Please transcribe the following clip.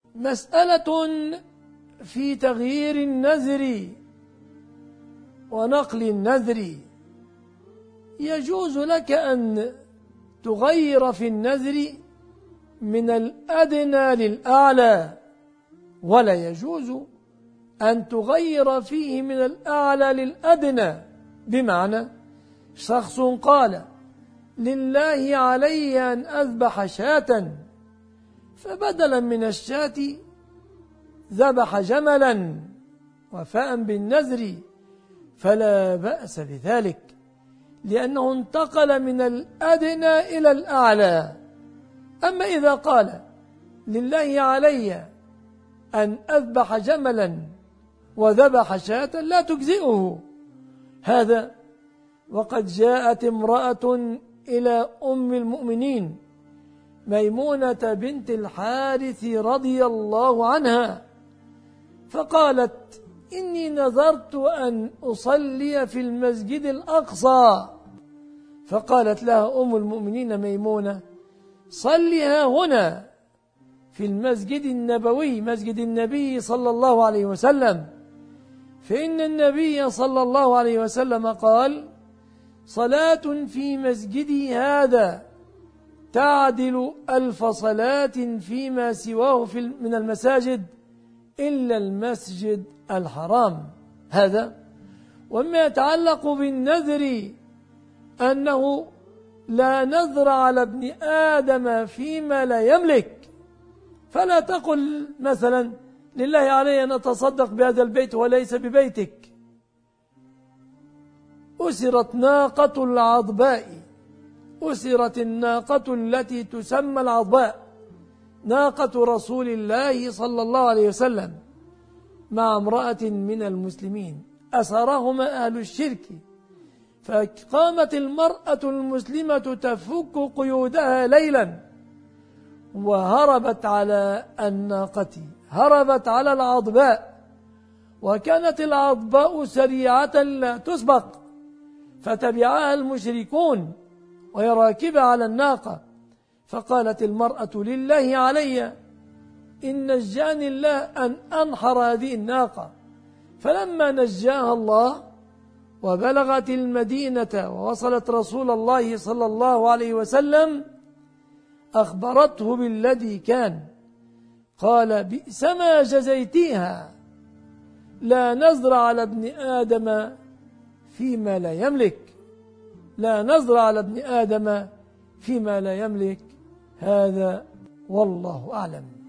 مسألة في تغيير النذر ونقل النذر. يجوز لك أن تغير في النذر من الأدنى للأعلى، ولا يجوز أن تغير فيه من الأعلى للأدنى. بمعنى شخص قال لله علي أن أذبح شاة، فبدلا من الشاة ذبح جملا وفاء بالنذر، فلا بأس بذلك، لأنه انتقل من الأدنى إلى الأعلى. أما إذا قال لله علي أن أذبح جملا وذبح شاة لا تجزئه هذا. وقد جاءت امرأة إلى أم المؤمنين ميمونة بنت الحارث رضي الله عنها فقالت إني نذرت أن أصلي في المسجد الأقصى، فقالت لها أم المؤمنين ميمونة صلها هنا في المسجد النبوي، مسجد النبي صلى الله عليه وسلم، فإن النبي صلى الله عليه وسلم قال صلاة في مسجدي هذا تعدل 1000 صلاة فيما سواه من المساجد إلا المسجد الحرام. هذا. وما يتعلق بالنذر أنه لا نذر على ابن آدم فيما لا يملك، فلا تقل مثلا لله علي أن أتصدق بهذا البيت وليس ببيتك. أسرت ناقة العضباء، أسرت الناقة التي تسمى العضباء ناقة رسول الله صلى الله عليه وسلم مع امرأة من المسلمين، أسرهما أهل الشرك، فقامت المرأة المسلمة تفك قيودها ليلا وهربت على الناقة، هربت على العضباء، وكانت العضباء سريعة لا تسبق، فتبعها المشركون وهي راكبة على الناقة. فقالت المرأة لله علي إن نجاني الله أن أنحر هذه الناقة. فلما نجاها الله وبلغت المدينة ووصلت رسول الله صلى الله عليه وسلم أخبرته بالذي كان، قال بئس ما جزيتيها، لا نذر على ابن آدم فيما لا يملك، لا نذر على ابن آدم فيما لا يملك. هذا والله أعلم.